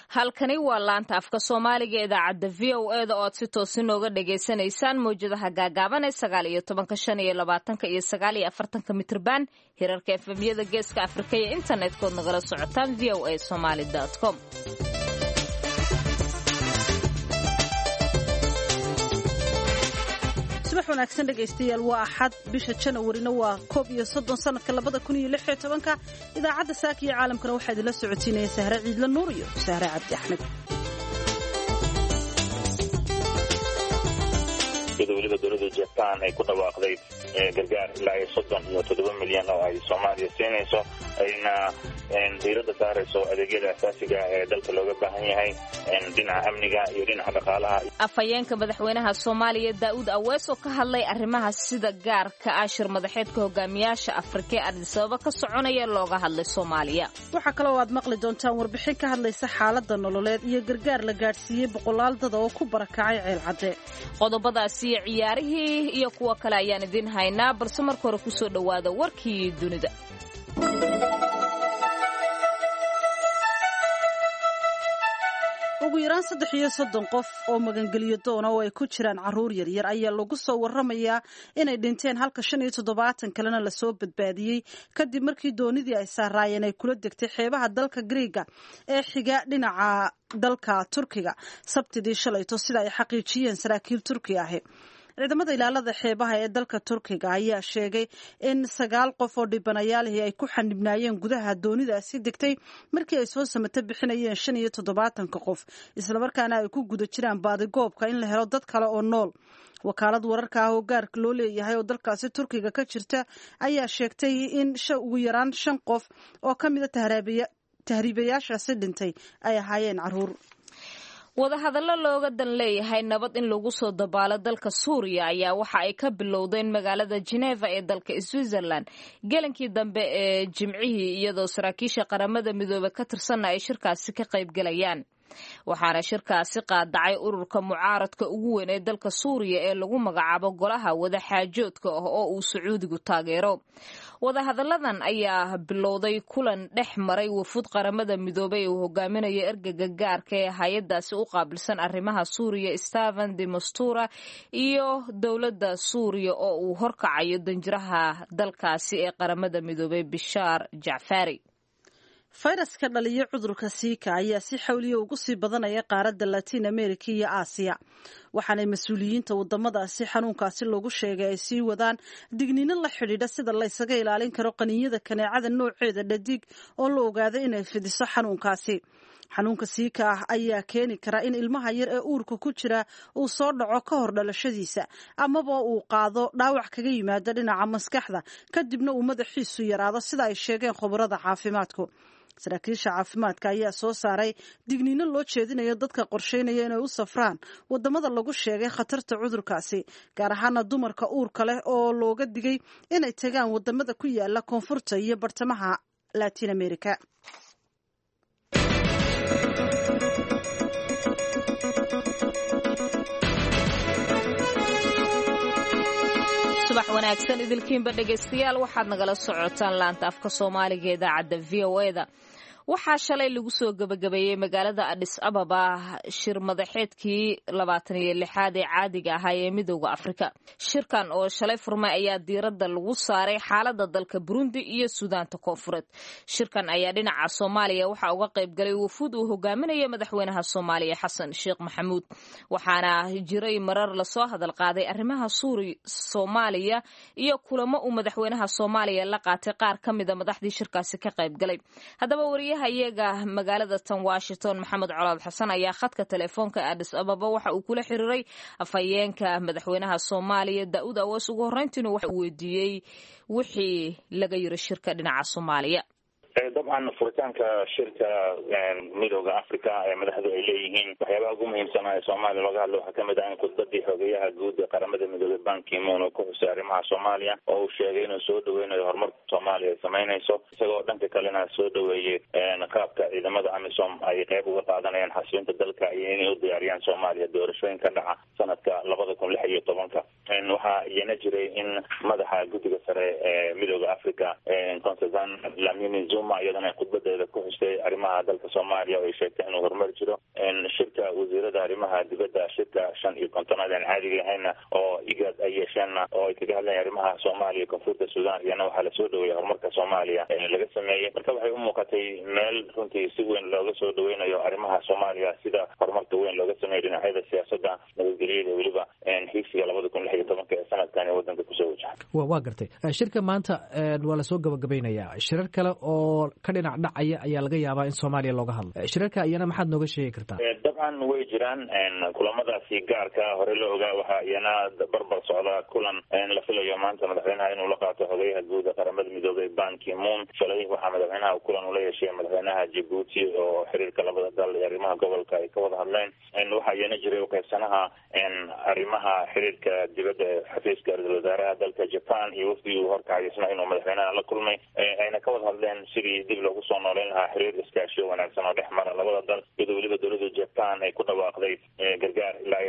halkani waa laanta afka Soomaaliga ee idaacadda VOA da oo si toos ah nooga dhageysanaysaan mowjadaha gaagaaban ee 19, 25 iyo 49 mitirban hirarka FM-yada Geeska Afrika iyo internet-kood nagala socotaan voasomali.com. subax wanaagsan dhegaystayaal waa axad bisha Janawarina waa 31 sanadka 2016 idaacadda saaka iyo caalamkana waxaa idinla socotiinaya Sahra Ciidla Nuur iyo Sahra Cabdi Axmed. weliba dowladda Japan ay ku dhawaaqday gargaar ilaa 37 milyan oo ay Soomaaliya siinayso ayna diiradda saarayso adeegyada asaasiga ee dalka looga baahan yahay dhinaca amniga iyo dhinaca dhaqaalaha. Afhayeenka madaxweynaha Soomaaliya Daawud Awees oo ka hadlay arrimaha sida gaarka ah shir madaxeedka hogaamiyaasha Afrika ee Addis Ababa ka soconaya looga hadlay Soomaaliya. Waxa kale oo aad maqli doontaan warbixin ka hadlaysa xaaladda nololeed iyo gargaar la gaarsiiyay boqolaal dad oo ku barakacay ceel cadde. Qodobadaasi ciyaarihii iyo kuwa kale ayaan idin haynaa balse marka hore ku soo dhawaada warkii dunida. ugu yaraan 330 qof oo magangeliyo doona oo ay ku jiraan caruur yaryar ayaa lagu soo waramayaa inay dhinteen halka 75 kalena la soo badbaadiyay kadib markii doonidii ay saaraayeen ay kula degtay xeebaha dalka Greega ee xiga dhinaca dalka Turkiga sabtidii shalayto sida ay xaqiijiyeen saraakiil Turki ah. ciidamada ilaalada xeebaha ee dalka Turkiga ayaa sheegay in 9 qof oo dhibanayaalihi ay ku xanibnaayeen gudaha doonidaasi degtay markii ay soo samata bixinayeen 75 qof isla markaana ay ku guda jiraan baadigoobka in la helo dad kale oo nool. wakaalad wararka ah oo gaarka loo leeyahay oo dalkaasi Turkiga ka jirta ayaa sheegtay in ugu yaraan 5 qof oo ka mid ah tahriibayaashaasi dhintay ay ahaayeen caruur. wadahadallo looga dan leeyahay nabad in lagu soo dabaalo dalka Suuriya ayaa waxa ay ka bilowdeen magaalada Geneva ee dalka Switzerland gelankii dambe ee Jimcihii iyadoo saraakiisha qaramada midoobay ka tirsan ay shirkaasi ka qayb galayaan. waxaana shirkaasi qaadacay ururka mucaaradka ugu weyn ee dalka Suuriya ee lagu magacaabo Golaha Wadaxaajoodka ah oo uu Sacuudigu taageero. wadahadalladan ayaa bilowday kulan dhex maray wafud qaramada midoobay oo hogaaminaya ergeyga gaarka ee hay'adaasi u qaabilsan arrimaha Suuriya Staffan de Mistura iyo dowladda Suuriya oo uu horkacayo danjiraha dalkaasi ee qaramada midoobay Bishar Jafari. fayraska dhaliya cudurka Zika ayaa si xawliya ugu sii badanaya qaaradda Latin America iyo Aasiya waxaana mas'uuliyiinta wadamadaasi xanuunkaasi loogu sheegay ay sii wadaan digniino la xidhiidha sida la isaga ilaalin karo qaniinyada kaneecada nooceeda dhadig oo la ogaaday inay fidiso xanuunkaasi. xanuunka Zika ayaa keeni kara in ilmaha yar ee uurka ku jira uu soo dhaco ka hor dhalashadiisa amaba uu qaado dhaawac kaga yimaada dhinaca maskaxda kadibna uu madaxiisu yaraado sida ay sheegeen khubarada caafimaadku. saraakiisha caafimaadka ayaa soo saaray digniino loo jeedinayo dadka qorsheynaya inay u safraan wadamada lagu sheegay khatarta cudurkaasi gaar ahaana dumarka uurka leh oo looga digay inay tagaan wadamada ku yaala koonfurta iyo bartamaha Latin America. subax wanaagsan idilkiinba dhegaystayaal waxaad nagala socotaan laanta afka Soomaaliga ee idaacadda VOA da. waxaa shalay lagu soo gabagabeeyay magaalada Addis Ababa shir madaxeedkii 26aad ee caadiga ahaa ee midowga Afrika. shirkan oo shalay furmay ayaa diiradda lagu saaray xaaladda dalka Burundi iyo Suudaanta Koonfureed. shirkan ayaa dhinaca Soomaaliya waxa uga qayb galay wafud uu hogaaminayo madaxweynaha Soomaaliya Xasan Sheekh Maxamuud waxaana jiray marar la soo hadal qaaday arrimaha Soomaaliya iyo kulamo uu madaxweynaha Soomaaliya la qaatay qaar ka mid ah madaxdii shirkaasi ka qayb galay. haddaba iyaga magaalada tan Washington Maxamed Colaad Xasan ayaa khadka telefoonka Addis Ababa waxa uu kula xiriiray afhayeenka madaxweynaha Soomaaliya Daawud Awees ugu horreyntiina waxa uu weydiiyey wixii laga yiri shirka dhinaca Soomaaliya. dabcan furitaanka shirka midowga Afrika ee madaxdu ay leeyihiin waxyaabaha ugu muhiimsan ee Soomaaliya laga hadlo waxaa kamid ah in khudbadii xogeyaha guud ee qaramada midoobay Ban Ki-moon oo ku xusay arrimaha Soomaaliya oo uu sheegay inuu soo dhaweynayo horumarka Soomaaliya ay sameynayso isagoo dhanka kalena soo dhaweeyay qaabka ciidamada AMISOM ay qayb uga qaadanayaan xasilinta dalka iyo inay u diyaariyaan Soomaaliya doorashooyin ka dhaca sanadka 2016. waxaa iyana jiray in madaxa guddiga sare ee midowga Afrika Constantine Dlamini Zuma iyadana khudbadeeda ku xusay arrimaha dalka Soomaaliya oo ay sheegtay inuu horumar jiro shirka wasiirada arrimaha dibadda shirka 55aad aan caadiga ahayna oo IGAD ay yeesheen oo ay kaga hadlayaan arrimaha Soomaaliya Koonfurta Suudaan iyana waxa la soo dhaweeyay horumarka Soomaaliya laga sameeyay marka waxay u muuqatay meel runtii si weyn looga soo dhaweynayo arrimaha Soomaaliya sida horumarka weyn looga sameeyay dhinacyada siyaasadda nabadgelyada waliba higsiga 2016 ee sanadkan ee wadanka ku soo wajahay waa gartay shirka maanta waa la soo gabagabeynayaa shirar kale oo ka dhinac dhacaya ayaa laga yaabaa in Soomaaliya looga hadlo shirarka iyana maxaad nooga sheegi kartaa dabcan way jiraan kulamadaasi gaarka hore la ogaa waxa iyana barbar socda kulan la filayo maanta madaxweynaha inuu la qaato xogayaha guud ee qaramada midoobay Ban Ki-moon shalay waxa madaxweynaha kulan uu la yeeshay madaxweynaha Djibouti oo xiriirka labada dal ee arrimaha gobolka ay ka wada hadleen waxa iyana jiray qaybsanaha arrimaha xiriirka dibadda xafiiska ra'iisul wasaaraha dalka Japan iyo wafdiga horkacisna inuu madaxweynaha la kulmay ayna ka wada hadleen sidii dib loogu soo nooleyn lahaa xiriir iskaashi wanaagsan oo dhexmara labada dal iyadoo waliba dowladda Japan ay ku dhawaaqday gargaar ilaa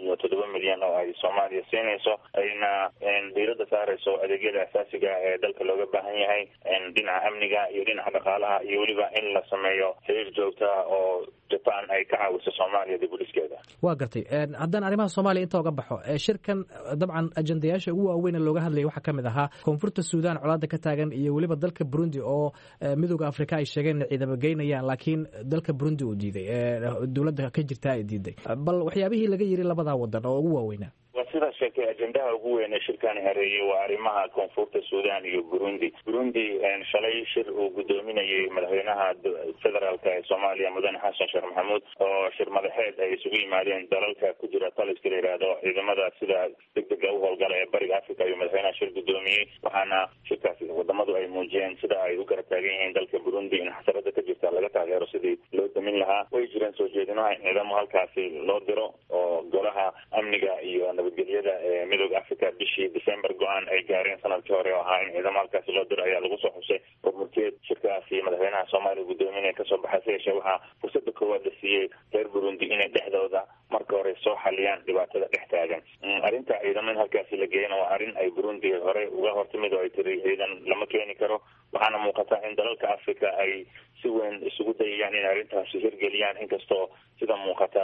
37 milyan oo ay Soomaaliya siinayso ayna diiradda saarayso adeegyada asaasiga ee dalka looga baahan yahay dhinaca amniga iyo dhinaca dhaqaalaha iyo waliba in la sameeyo xiriir joogto oo Japan ay ka caawiso Soomaaliya dib u dhiskeeda waa gartay haddaan arrimaha Soomaaliya inta uga baxo shirkan dabcan ajandayaasha ugu waaweyn ee looga hadlayay waxa kamid ahaa Koonfurta Suudaan colaadda ka taagan iyo waliba dalka Burundi oo midowga Afrika ay sheegeen in ciidamo geynayaan laakiin dalka Burundi uu diiday dawladda ka jirta ay diiday bal waxyaabihii laga yiri labada wadan oo ugu waaweynaa sida sheekay ajandaha ugu weyn ee shirkan hareeyay waa arrimaha Koonfurta Suudaan iyo Burundi shalay shir uu gudoominayay madaxweynaha federaalka ee Soomaaliya Mudane Xasan Sheekh Maxamuud oo shir madaxeed ay isugu yimaadeen dalalka ku jira taliska yiraahdo ciidamada sida degdega u howlgala ee bariga Afrika iyo madaxweynaha shir gudoomiyay waxaana shirkaasi wadamadu ay muujiyeen sida ay u garab taagan yihiin dalka Burundi in xasarada ka jirta laga taageero sidii loo damin lahaa way jireen soo jeedinaha in ciidamo halkaasi loo diro oo golaha amniga iyo nabadgelyada midowga Afrika bishii December go'aan ay gaareen sanadkii hore oo ahaa in ciidamo halkaasi loo diro ayaa lagu soo xusay hormarkeed shirkaasi madaxweynaha Soomaaliya gudoominaya ka soo baxay waxa fursada koowaad la siiyay reer Burundi inay dhexdooda marka hore soo xaliyaan dhibaatada dhex taagan arrinta ciidamada halkaasi la geeyna waa arrin ay Burundi hore uga hortimid oo ay tiri ciidan lama keeni karo waxaana muuqata in dalalka Afrika ay si weyn isugu dayayaan in arrintaasi hirgeliyaan inkastoo sida muuqata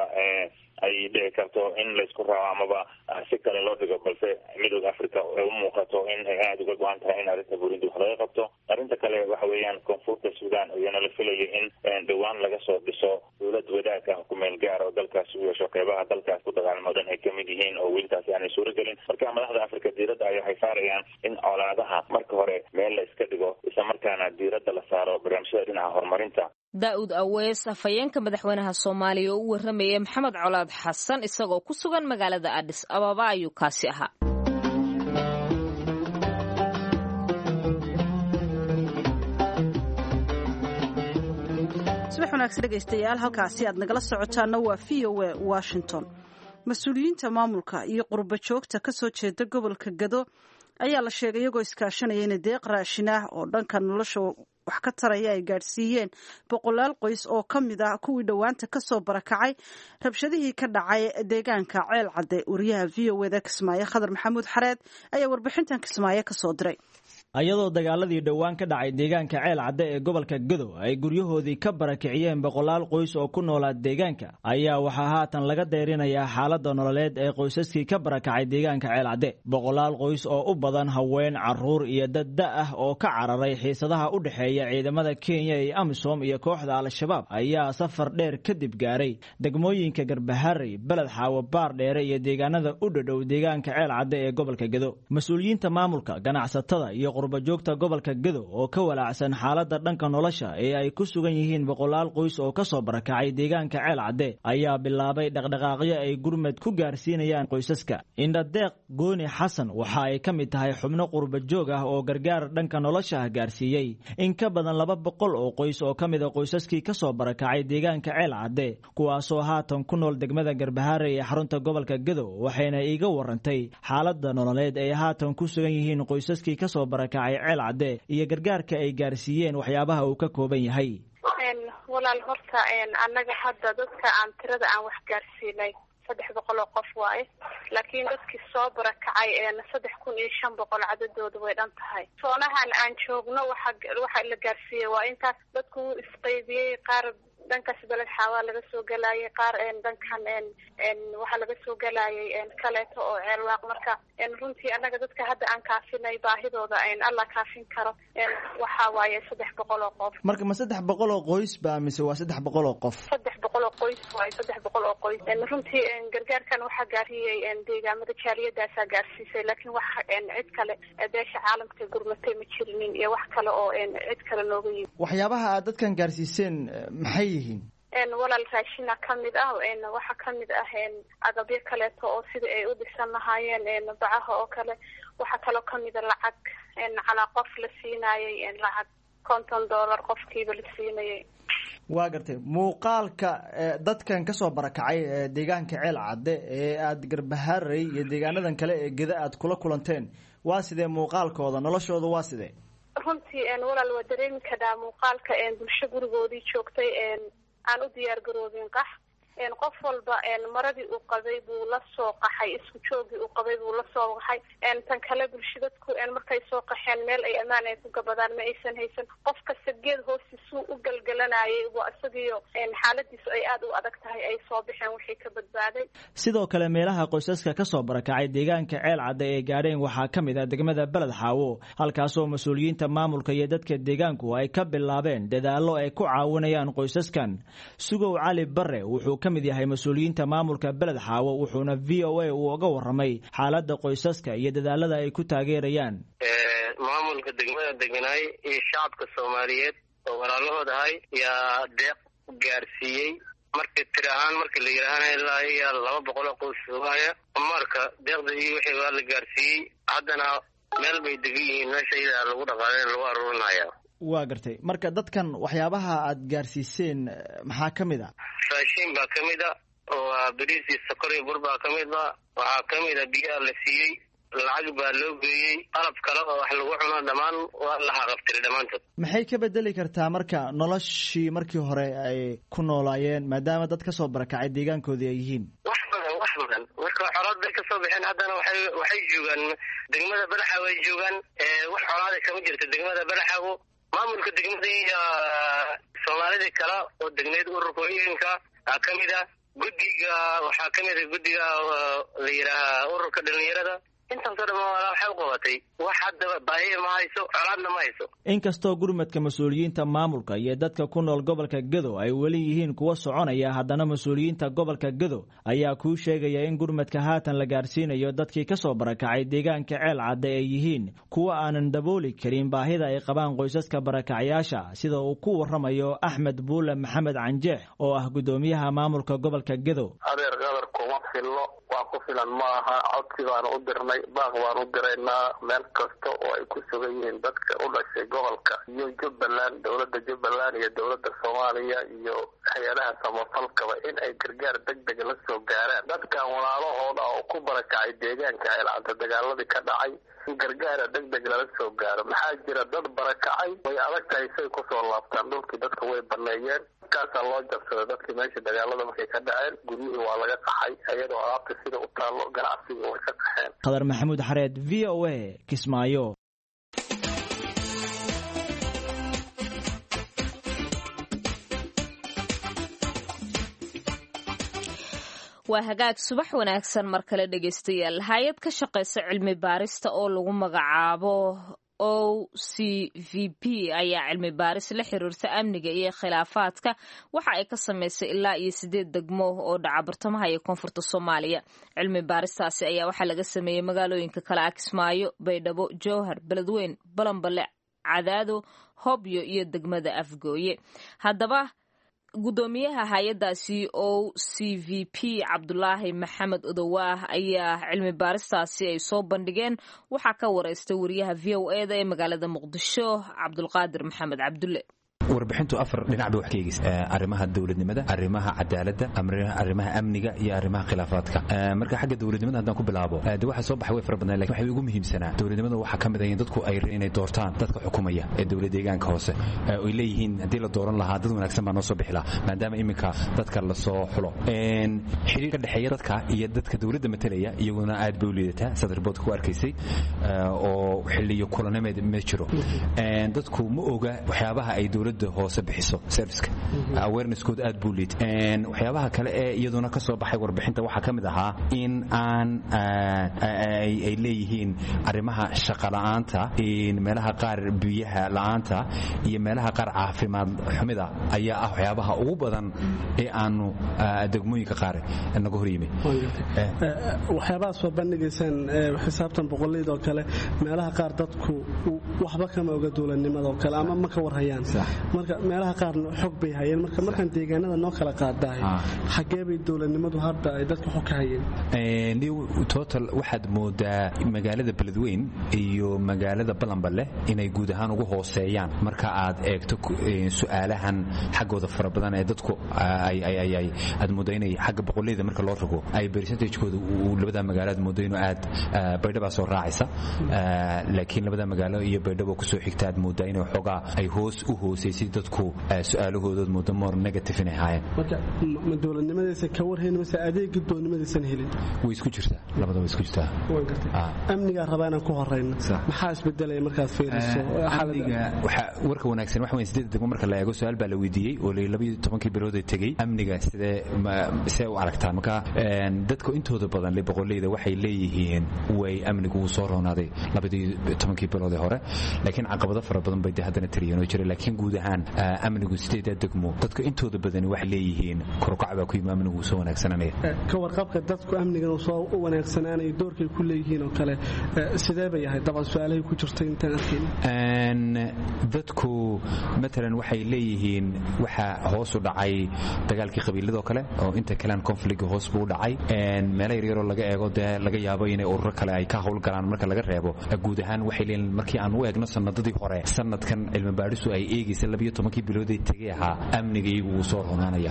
ay dhici karto in la isku raaco amaba si kale loo dhigo balse midowga Afrika ay u muuqato in ay aad uga go'an tahay in arrinta Burundi wax laga qabto arrinta kale waxa weeyaan Koonfurta Suudaan iyana la filayo in dhawaan laga soo dhiso dowlad wadaag ah ku meel gaar oo dalkaas u yeesho qeybaha dalkaas ku dagaalamadan ay kamid yihiin oo wiilkaasi aanay suuragelin marka madaxda Afrika diiradda ay waxay saarayaan in colaadaha marka hore meel la iska dhigo isla markaana diiradda la saaro barnaamijyada dhinaca horumarinta daa'ud awees afhayeenka madaxweynaha Soomaaliya oo u waramayay Maxamed Colaad Xasan isagoo ku sugan magaalada Addis Ababa ayuu kaasi ahaa subax wanaagsan dhegaystayaal halkaasi aad nagala socotaana waa VOA Washington mas-uuliyiinta maamulka iyo qurba joogta ka soo jeeda gobolka Gado ayaa la sheegay iyagoo iskaashanaya in deeq raashin ah oo dhanka nolosha wax ka taraya ay gaadhsiiyeen 100 qoys oo ka mid ah kuwii dhowaanta ka soo barakacay rabshadihii ka dhacay deegaanka Ceel Cadde wariyaha VOA Kismaayo Khadar Maxamuud Xareed ayaa warbixintan Kismaayo ka soo diray ayadoo dagaaladii dhowaan ka dhacay deegaanka Ceel Cadde ee gobolka Gado ay guryahoodii ka barakiciyeen 100 qoys oo ku noolaa deegaanka ayaa waxaa haatan laga deerinayaa xaaladda nololeed ee qoysaskii ka barakacay deegaanka Ceel Cadde 100 qoys oo u badan haween caruur iyo dad da ah oo ka cararay xiisadaha u dhaxeeya ciidamada Kenya iyo AMISOM iyo kooxda Al-Shabaab ayaa safar dheer kadib gaaray degmooyinka Garbaharey Balad Xaawo Baar Dheere iyo deegaanada u dhadhow deegaanka Ceel Cadde ee gobolka Gado mas'uuliyiinta maamulka ganacsatada iyo joogta gobolka Gado oo ka walaacsan xaaladda dhanka nolosha ee ay ku sugan yihiin 100 qoys oo ka soo barakacay deegaanka Ceel Cadde ayaa bilaabay dhaqdhaqaaqyo ay gurmad ku gaarsiinayaan qoysaska Indhadeeq Gooni Xasan waxa ay ka mid tahay xubno qurba joog ah oo gargaar dhanka nolosha gaarsiiyay in ka badan 200 oo qoys oo ka mid ah qoysaskii ka soo barakacay deegaanka Ceel Cadde kuwaas oo haatan ku nool degmada Garbaharey ee xarunta gobolka Gado waxayna iiga warantay xaaladda nololeed ee haatan ku sugan yihiin qoysaskii ka soo barakacay Ceel Cadde iyo gargaarka ay gaarsiiyeen waxyaabaha uu ka kooban yahay walaal horta annaga hadda dadka aan tirada aan wax gaarsiinay 300 oo qof waaye laakiin dadkii soo barakacay 3500 cadadoodu way dhan tahay. Soonahan aan joogno waxa la gaarsiiyay waa intaas. dadku isqaybiyay qaar dhankaas balad xawaa laga soo galayay qaar dhankan waxa laga soo galayay kaleeto oo ceelwaaq marka runtii anaga dadka hadda aan kaafinay baahidooda alla kaafin karo waxa waaye 300 oo qof. marka ma 300 oo qoys ba mise waa 300 oo qof? 300 oo qoys waaye 300 oo qoys. runtii gargaarkan waxa gaariyay deegaamada jaaliyadaas gaarsiisay laakiin waxa cid kale beesha caalamka gurmatay ma jirin iyo wax kale oo cid kale nooga yimid. waxyaabaha aad dadkan gaarsiiseen maxay yihiin? walaal raashina kamid ah waxa kamid ah agabyo kaleeto oo sida ay u dhisan lahaayeen bacaha oo kale. waxa kale kamid ah lacag cala qof la siinayay lacag $50 qofkiiba la siinayay. waa gartay muuqaalka dadkan kasoo barakacay deegaanka Ceel Cadde ee aad Garbaharey iyo deegaanadan kale ee Geda aad kula kulanteen waa sidee muuqaalkooda noloshooda waa sidee? runtii walaal waa dareemi karaa muuqaalka bulsho gurigoodii joogtay aan u diyaar garoobin qax. qof walba maradii uu qabay buu la soo qaxay isku joogii uu qabay buu la soo qaxay. tan kale bulshadku markay soo qaxeen meel ay amaan ay ku gabadaan ma aysan haysan. qof kasta geed hoostiisu u galgalanayay waa isagiyo xaaladiisu ay aad u adag tahay ay soo bixeen wixii ka badbaaday. sidoo kale meelaha qoysaska ka soo barakacay deegaanka Ceel Cadde ee gaadheen waxaa kamid ah degmada Balad Xaawo halkaas oo mas'uuliyiinta maamulka iyo dadka deegaanku ay ka bilaabeen dadaallo ay ku caawinayaan qoysaskan. Sugow Cali Barre wuxuu kamid yahay mas'uuliyiinta maamulka Balad Xaawo wuxuuna VOA uu uga waramay xaaladda qoysaska iyo dadaalada ay ku taageerayaan. maamulka degmada deganaay iyo shacabka Soomaaliyeed oo walaalahooda ahay yaa deeq gaarsiiyay markii tir ahaan markii la yiraahdo ilaa 200 qoys waaya marka deeqdii wixii waa la gaarsiiyay haddana meel bay degan yihiin meesha iyada lagu dhaqaaleyn lagu aruurinayo. waa gartay marka dadkan waxyaabaha aad gaarsiiseen maxaa kamid ah? raashin baa kamid ah oo bariis iyo sokor iyo bur baa kamid ah waxaa kamid ah biyo la siiyay lacag baa loo geeyay qalab kale oo wax lagu cuno dhamaan waa la xaqabtiray dhamaantood. maxay ka bedeli kartaa marka noloshii markii hore ay ku noolaayeen maadaama dad ka soo barakacay deegaankoodii ay yihiin? wax badan marka xorad bay ka soo baxeen haddana waxay joogaan degmada Balad Xaawo ay joogaan wax xorad kama jirto degmada Balad Xaawo. maamulka degmada iyo Soomaalida kala oo degneed ururkooyinka kamid ah guddiga waxaa kamid ah guddiga la yiraahdo ururka dhalinyarada intan soo dhamaan waxay u qabatay wax hadda baahiye ma hayso colaadna ma hayso. inkastoo gurmadka mas'uuliyiinta maamulka iyo dadka ku nool gobolka Gedo ay weli yihiin kuwa soconaya haddana mas'uuliyiinta gobolka Gedo ayaa ku sheegaya in gurmadka haatan la gaarsiinayo dadkii ka soo barakacay deegaanka Ceel Cadde ay yihiin kuwa aanan dabooli karin baahida ay qabaan qoysaska barakacayaasha sida uu ku waramayo Axmed Buule Maxamed Canjeex oo ah gudoomiyaha maamulka gobolka Gedo. adeer qadar kuma filno waa ku filan maaha codsi baan u dirnay baaq baan u diraynaa meel kasta oo ay ku sugan yihiin dadka u dhashay gobolka iyo Jubbaland dowladda Jubbaland iyo dowladda Soomaaliya iyo hay'adaha samafalkaba in ay gargaar degdeg la soo gaaraan dadkan walaalahooda oo ku barakacay deegaanka Ceel Cadde dagaaladii ka dhacay gargaar degdeg la soo gaaro. maxaa jira dad barakacay way adag tahay say ku soo laabtaan dhulkii dadka way baneeyeen kaasa loo jabsaday dadkii meesha dagaalada markay ka dhaceen guryihii waa laga qaxay iyadoo alaabta sida u taalo ganacsiga way ka qaxeen. Qadar Maxamuud Xareed VOA Kismaayo. waa hagaag subax wanaagsan mar kale dhegaystayaal. hay-ad ka shaqaysa cilmi baarista oo lagu magacaabo OCVP ayaa cilmi baaris la xiriirta amniga iyo khilaafaadka waxa ay ka samaysay ilaa 8 degmo oo dhaca bartamaha iyo koonfurta Soomaaliya. cilmi baaristaasi ayaa waxaa laga sameeyay magaalooyinka kala Kismaayo, Baydhabo, Jowhar, Beledweyne, Balanbale, Cadaado, Hobyo iyo degmada Afgooye. haddaba gudoomiyaha hay-adaasi OCVP Cabdulaahi Maxamed Odowaah ayaa cilmi baaristaasi ay soo bandhigeen waxaa ka wareystay wariyaha VOA-da ee magaalada Muqdisho Cabdulqaadir Maxamed Cabdulle. warbixintu afar dhinac bay wax ka eegaysa arrimaha dawladnimada arrimaha cadaaladda arrimaha amniga iyo arrimaha khilaafaadka marka xagga dawladnimada haddaan ku bilaabo de waxa soo baxay way fara badan laakiin waxa ugu muhiimsanaa dawladnimada waxa ka mid ah in dadku ay inay doortaan dadka xukumaya ee dawlad deegaanka hoose oo leeyihiin hadii la dooran lahaa dad wanaagsan baa noo soo bixi lahaa maadaama iminka dadka la soo xulo xiriirka dhaxeeya dadka iyo dadka dawladda matalaya iyaguna aad bay u liidataa sadar bood ku arkaysay oo xilliyo kulanameed ma jiro dadku ma oga waxyaabaha ay dawladda hoose bixiso serviceka awareness-kood aad buu liid waxyaabaha kale ee iyaduna ka soo baxay warbixinta waxaa ka mid ahaa in aan ay leeyihiin arrimaha shaqa la'aanta meelaha qaar biyaha la'aanta iyo meelaha qaar caafimaad xumida ayaa ah waxyaabaha ugu badan ee aanu degmooyinka qaar naga hor yimi waxyaabaha soo bandhigaysaan xisaabtan boqolleyda oo kale meelaha qaar dadku waxba kama oga dawladnimada oo kale ama ma ka warhayaan marka meelaha qaarna xog bay hayeen markaan deegaanada noo kala qaadahay xagee bay dawladnimadu hadda ay dadka xog ka hayeen total waxaad moodaa magaalada beledweyn iyo magaalada balanballe inay guud ahaan ugu hooseeyaan marka aad eegto su'aalahan xaggooda fara badan ee dadku aad moodaa inay xagga boqolleyda marka loo rogo ay percentage-kooda labada magaalood moodo inuu aad baydhaba soo raacaysa laakiin labada magaalo iyo baydhabo ku soo xigta aad moodaa inay xoogaa ay hoos u hooseysay dadku su'aalahoodood moodo more negative inay haayeen marka ma dawladnimadaysa ka warhayn mase adeegga dawladnimadaysan helin way isku jirtaa labada way isku jirtaa amniga rabaa inaan ku horeyno maxaa isbedelaya markaad fiiriso amniga warka wanaagsan waxa weyn 8 degmo marka la eego su'aal baa la weydiiyey oo 12 bilood ay tagay amniga sidee u aragtaan marka dadku intooda badan boqolleyda waxay leeyihiin way amnigu uu soo roonaaday 12 bilood hore laakiin caqabado fara badan bay haddana tiriyeen oo jiray laakiin guud ahaan amnigu 8 degmo dadku intooda badan waxay leeyihiin korkac baa ku yimid amnigu soo wanaagsananaya ka warqabka dadku amniga soo wanaagsananay doorkay ku leeyihiin oo kale sidee bay yahay dabcan su'aalahay ku jirtay intaan arkeen dadku matalan waxay leeyihiin waxa hoos u dhacay dagaalkii qabiilada oo kale oo inta kale conflict hoos buu dhacay meelo yar oo laga eego laga yaabo inay ururo kale ay ka hawl galaan marka laga reebo guud ahaan waxay leeyihiin markii aan u eegno sanadadii hore sanadkan cilmi baadhisu ay eegaysa 12 bilood ay tagay ahaa amnigaygu uu soo ronaanaya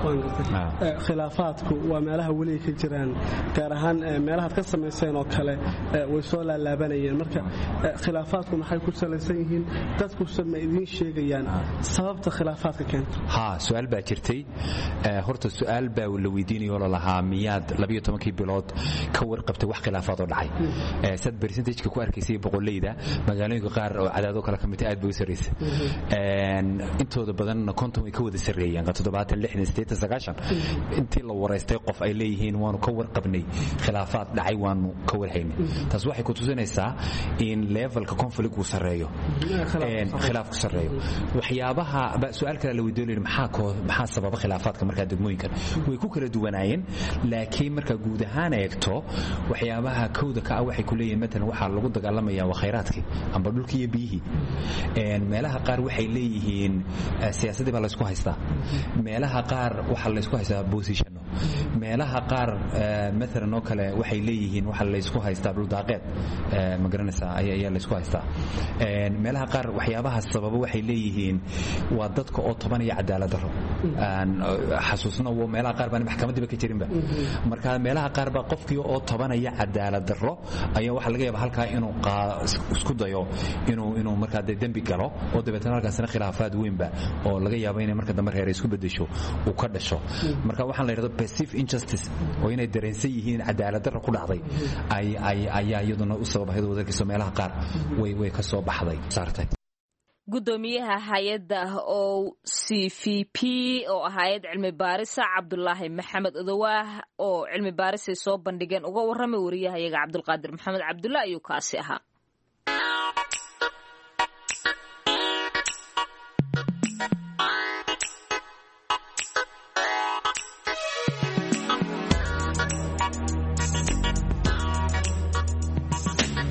khilaafaadku waa meelaha weli ka jiraan gaar ahaan meelaha ka sameeyeen oo kale way soo laalaabanayeen marka khilaafaadku maxay ku salaysan yihiin dadku sama idin sheegayaan sababta khilaafaadka keento su'aal baa jirtay horta su'aal baa la weydiinayo oo lahaa miyaad 12 bilood ka warqabtay wax khilaafaad oo dhacay sad percentage-ka ku arkaysay boqolleyda magaalooyinka qaar oo cadaado kala kamid aad bay u sareysay intooda badan konton way ka wada sareeyeen 70 intii la wareystay qof ay leeyihiin waanu ka warqabnay khilaafaad dhacay waanu ka warhaynay taas waxay ku tusinaysaa in levelka conflict uu sareeyo khilaafku sareeyo waxyaabaha su'aal kale la weydiiyay maxaa sababa khilaafaadka marka degmooyinkan way ku kala duwanaayeen laakiin marka guud ahaan eegto waxyaabaha kooda ka waxay ku leeyihiin matalan waxa lagu dagaalamayaa waa khayraadkii amba dhulkii iyo biyihii meelaha qaar waxay leeyihiin siyaasadii baa la isku haystaa meelaha qaar waxa la isku haystaa position meelaha qaar matalan oo kale waxay leeyihiin waxa la isku haystaa dhul daaqeed ma garanaysaa ayaa la isku haystaa meelaha qaar waxyaabaha sababa waxay leeyihiin waa dadka oo tabanaya cadaalad darro xasuusna meelaha qaar baan maxkamadiiba ka jirinba marka meelaha qaar baa qofkii oo tabanaya cadaalad darro ayaa waxa laga yaabaa halkaa inuu isku dayo inuu markaa dembi galo oo dabeetana halkaasina khilaafaad weynba oo laga yaabo inay marka dambe reer isku bedesho uu ka dhasho marka waxaan la yiraahdaa passive injustice oo inay dareensan yihiin cadaalad darro ku dhacday ayaa iyaduna u sababay wadalkiisa meelaha qaar way ka soo baxday saartay gudoomiyaha hay'adda OCVP oo hay'ad cilmi baarisa Cabdullaahi Maxamed Odowaah oo cilmi baaris ay soo bandhigeen uga warramay wariyahayaga Cabdulqaadir Maxamed Cabdullaahi ayuu kaasi ahaa.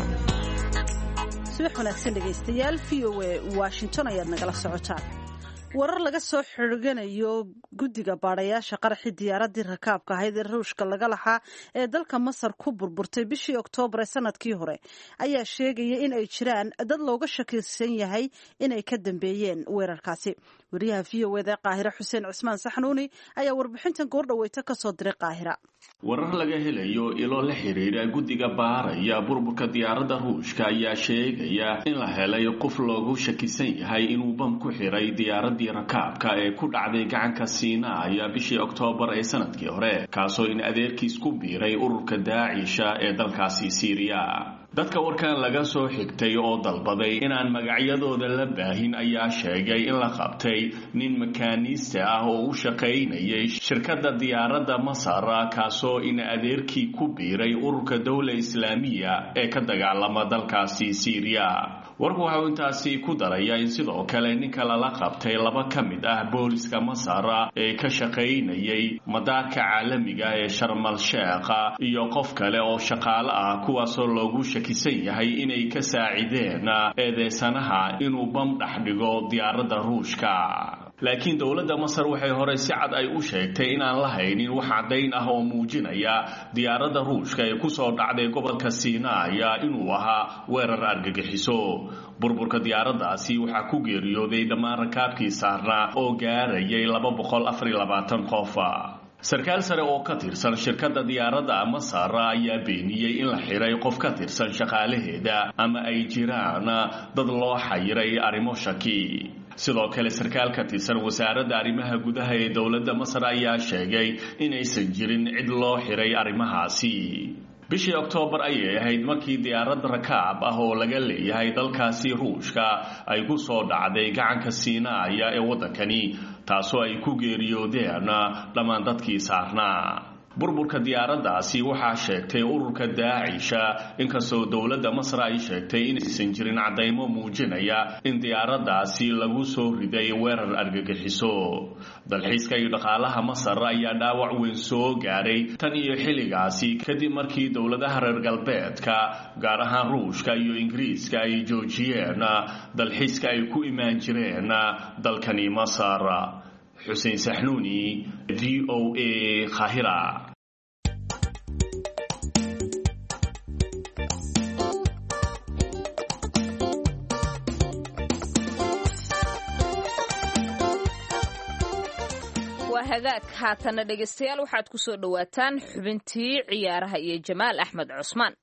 wanaagsan dhegaystayaal VOA Washington ayaad nagala socotaan warar laga soo xirganayo guddiga baadhayaasha qaraxii diyaaradii rakaabka ahayd ee ruushka laga lahaa ee dalka Masar ku burburtay bishii Oktoobar ee sanadkii hore ayaa sheegaya in ay jiraan dad looga shakisan yahay inay ka dambeeyeen weerarkaasi. wariyaha VOA Qaahira Xuseen Cismaan Saxnuuni ayaa warbixintan goor dhaweyta ka soo diray Qaahira. warar laga helayo ilo la xiriira guddiga baaraya burburka diyaaradda ruushka ayaa sheegaya in la helay qof loogu shakisan yahay inuu bam ku xiray diyaaradii rakaabka ee ku dhacday gacanka Siinaa bishii Oktoobar ee sanadkii hore kaasoo in adeerkiis ku biiray ururka Daacisha ee dalkaasi Syria. dadka warkan laga soo xigtay oo dalbaday inaan magacyadooda la baahin ayaa sheegay in la qabtay nin makaaniiste ah oo u shaqaynayay shirkadda diyaaradda Masar kaasoo in adeerkii ku biiray ururka dawla islaamiya ee ka dagaalama dalkaasi Syria. warku waxa intaasi ku daraya in sidoo kale ninka la qabtay laba ka mid ah booliska Masar ee ka shaqaynayay madaarka caalamiga ee Sharm el-Sheikh iyo qof kale oo shaqaale ah kuwaasoo loogu shakisan yahay inay ka saacideen eedeysanaha inuu bam dhex dhigo diyaaradda ruushka. laakiin dawladda Masar waxay hore si cad ay u sheegtay inaan la haynin wax cadayn ah oo muujinaya diyaaradda ruushka ee ku soo dhacday gobolka Siinaa inuu ahaa weerar argagixiso. burburka diyaaraddaasi waxaa ku geeriyooday dhammaan rakaabkii saarnaa oo gaarayay 224 qof. sarkaal sare oo ka tirsan shirkadda diyaaradda Masar ayaa beeniyay in la xiray qof ka tirsan shaqaalaheeda ama ay jiraan dad loo xayiray arrimo shaki. sidoo kale sarkaal ka tirsan wasaaradda arrimaha gudaha ee dawladda Masar ayaa sheegay inaysan jirin cid loo xiray arrimahaasi. bishii Oktoobar ayay ahayd markii diyaarad rakaab ah oo laga leeyahay dalkaasi ruushka ay ku soo dhacday gacanka Siinaa ee wadankani taasoo ay ku geeriyoodeen dhammaan dadkii saarnaa. burburka diyaaraddaasi waxaa sheegtay ururka Daacisha inkastoo dawladda Masar ay sheegtay inaysan jirin cadaymo muujinaya in diyaaraddaasi lagu soo riday weerar argagixiso. dalxiiska iyo dhaqaalaha Masar ayaa dhaawac weyn soo gaaray tan iyo xilligaasi kadib markii dawladaha reer galbeedka gaar ahaan Ruushka iyo Ingiriiska ay joojiyeen dalxiiska ay ku imaan jireen dalkani Masar. Xuseen Saxnuuni, VOA Qaahira. waa hagaag haatana dhegaystayaal waxaad ku soo dhawaataan xubintii ciyaaraha iyo Jamaal Axmed Cusmaan.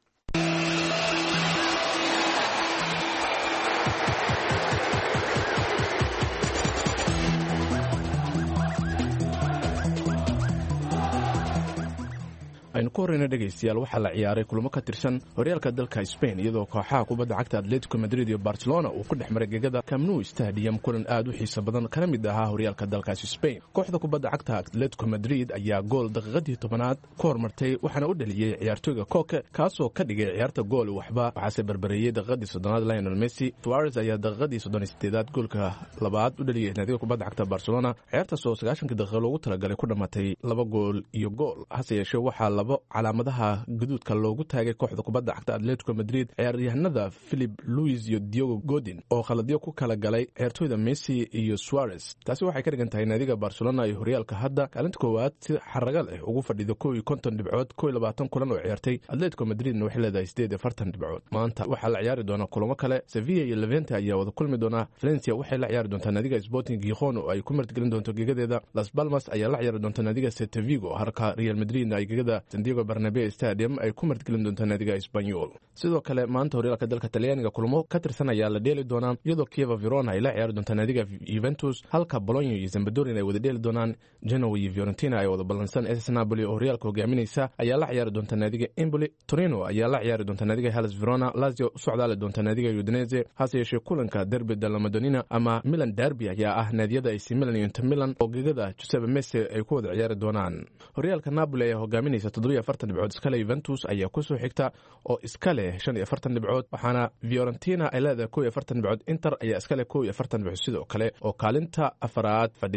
aynu ku horeyna dhegaystayaal waxaa la ciyaaray kulamo ka tirsan horyaalka dalka Spain iyadoo kooxaha kubadda cagta Atletico Madrid iyo Barcelona uu ku dhex maray gegada Camp Nou Stadium kulan aad u xiiso badan kana mid ahaa horyaalka dalkaasi Spain. kooxda kubadda cagta Atletico Madrid ayaa gool daqiiqadii 10aad ku hormartay waxaana u dhaliyay ciyaartooyga Koke kaasoo ka dhigay ciyaarta gool waxba waxaase barbareeyay daqiiqadii 30aad Lionel Messi. Suarez ayaa daqiiqadii 38aad goolka labaad u dhaliyay naadiga kubadda cagta Barcelona ciyaartaas oo 90 daqiiqo loogu talagalay ku dhamatay 2 gool iyo gool. hase yeeshee waxaa calaamadaha guduudka loogu taagay kooxda kubadda cagta Atletico Madrid ciyaaryahanada Philip Luis iyo Diogo Godin oo khaladyo ku kala galay ciyaartooyda Messi iyo Suarez. taasi waxay ka dhigan tahay naadiga Barcelona iyo horyaalka hadda kaalinta koowaad si xaraga leh ugu fadhido 50 dhibcood 22 kulan oo ciyaartay. Atletico Madrid waxay leedahay 48 dhibcood. maanta waxaa la ciyaari doona kulamo kale. Sevilla iyo Levante ayaa wada kulmi doona. Valencia waxay la ciyaari doontaa naadiga Sporting Gijón oo ay ku martigelin doonto gegadeeda. Las Palmas ayaa la ciyaari doonta naadiga Celta Vigo halka Real Madrid ay gegada Santiago Bernabeu Stadium ay ku martigelin doonto naadiga Espanyol. sidoo kale maanta horyaalka dalka Talyaaniga kulamo ka tirsan ayaa la dheeli doonaa iyadoo Chievo Verona ay la ciyaari doonto naadiga Juventus halka Bologna iyo Sampdoria ay wada dheeli doonaan. Genoa iyo Fiorentina ay wada ballansan. AS Napoli oo horyaalka hogaaminaysa ayaa la ciyaari doonta naadiga Empoli. Torino ayaa la ciyaari doonta naadiga Hellas Verona. Lazio socdaale doonta naadiga Udinese. hase yeeshee kulanka Derby della Madonnina ama Milan Derby ayaa ah naadiyada AC Milan iyo Inter Milan oo gegada Giuseppe Meazza ay ku wada ciyaari doonaan. horyaalka Napoli ayaa hogaaminaysa 47 dhibcood iskale. Juventus ayaa ku soo xigta oo iskale 45 dhibcood waxaana Fiorentina ay leedahay 41 dhibcood. Inter ayaa iskale 41 dhibcood sidoo kale oo kaalinta afraad fadhida.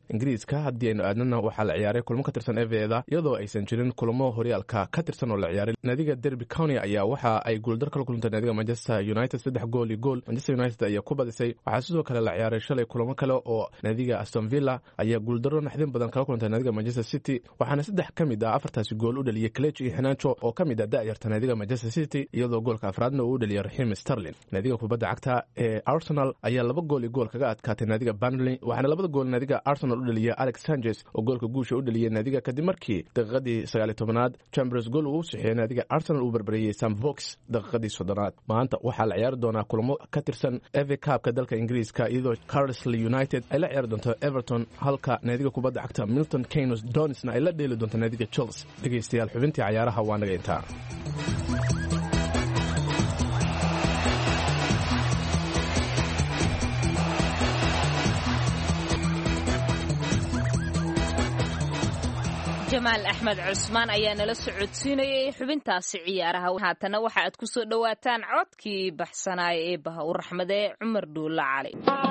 ingiriiska haddii aynu aadnana waxaa la ciyaaray kulmo ka tirsan FA-da iyadoo aysan jirin kulamo horyaalka ka tirsan oo la ciyaaray. Naadiga Derby County ayaa waxa ay guuldar kala kulantay naadiga Manchester United 3-gool. Manchester United ayaa ku badisay. Waxaa sidoo kale la ciyaaray shalay kulamo kale oo naadiga Aston Villa ayaa guuldaro naxdin badan kala kulantay naadiga Manchester City, waxaana 3 ka mid ah 4taasi gool u dhaliyay Kelechi iyo Henacho oo ka mid ah da'yarta naadiga Manchester City, iyadoo goolka afraadna uu u dhaliyay Raheem Sterling. Naadiga kubadda cagta ee Arsenal ayaa 2-gool kaga adkaatay naadiga Burnley, waxaana 2 gool naadiga Arsenal u dhaliyay Alex Sanchez oo goolka guusha u dhaliyay naadiga kadib markii daqiiqadii 19aad Chambers gool uu saxeeyay naadiga Arsenal uu barbariyay Sam Vokes daqiiqadii 30aad. Maanta waxaa la ciyaari doonaa kulamo ka tirsan FA Cup-ka dalka Ingiriiska, iyadoo Carlisle United ay la ciyaari doonto Everton, halka naadiga kubadda cagta Milton Keynes Donsna ay la dheeli doonto naadiga Chelsea. Dhegeystayaal, xubintii ciyaaraha waa naga intaa. jamaal axmed cusmaan ayaa nala socodsiinayay xubintaasi ciyaaraha. haatana waxa aad ku soo dhawaataan codkii baxsanaaya ee baha u raxmadee Cumar Dhuulla Cali.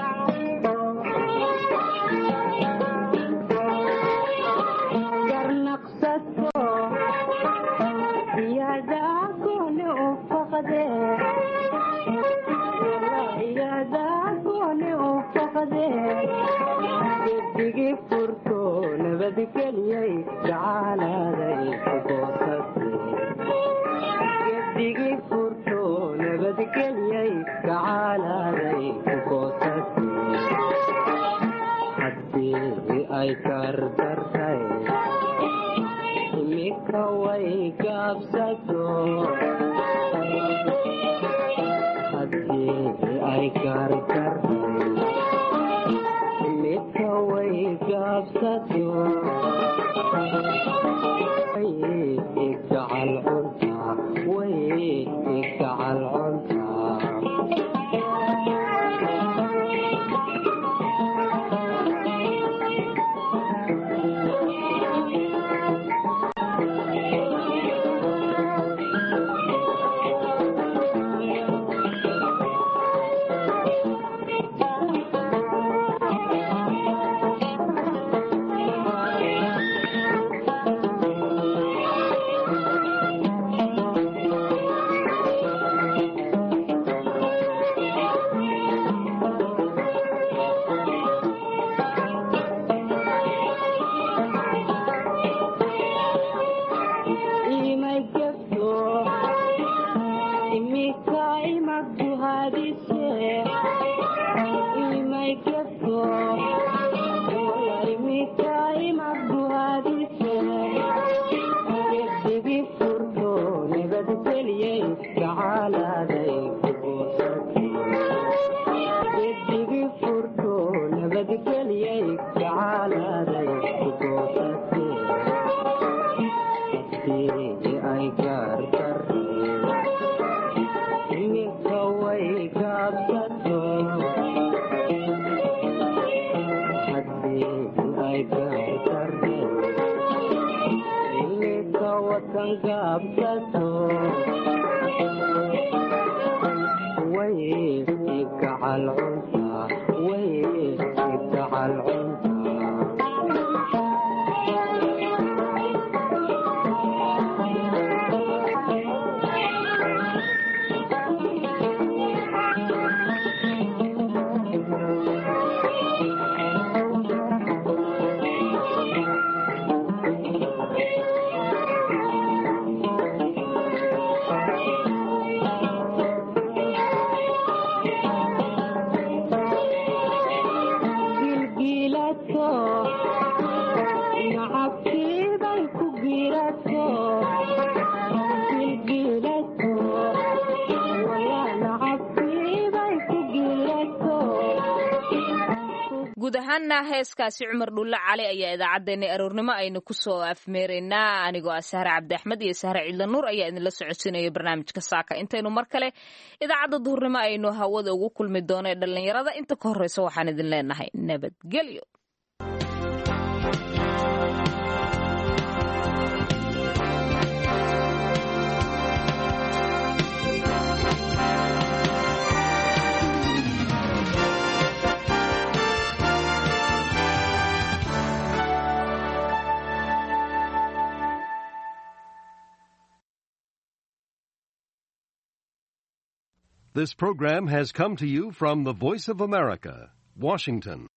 guud ahaana heeskaasi Cumar Dhuulla Cali ayaa idaacadeena aroornimo aynu ku soo afmeeraynaa. anigoo ah Sahra Cabdi Axmed iyo Sahra Ciidla Nuur ayaa idin la socodsiinaya barnaamijka Saaka. intaynu mar kale idaacada duhurnimo aynu hawada ugu kulmi doono dhalinyarada inta ka horeysa waxaan idin leenahay nabadgelyo. This program has come to you from the Voice of America, Washington.